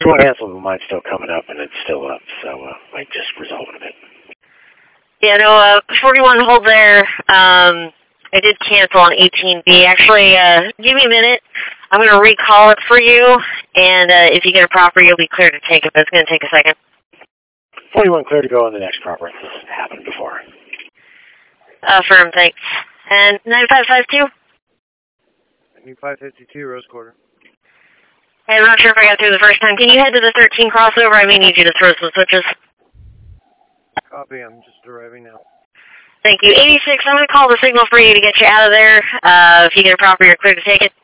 One handful of mine's still coming up, and it's still up, so I just resolved it. Yeah, no, 41 hold there. I did cancel on 18B. Actually, give me a minute. I'm going to recall it for you, and if you get a proper, you'll be clear to take it, but it's going to take a second. 41 clear to go on the next proper. This has happened before. Firm, thanks. And 9552? 9552, Rose Quarter. Hey, I'm not sure if I got through the first time. Can you head to the 13 crossover? I may need you to throw some switches. Copy, I'm just arriving now. Thank you. 86, I'm going to call the signal for you to get you out of there. If you get a proper, you're clear to take it.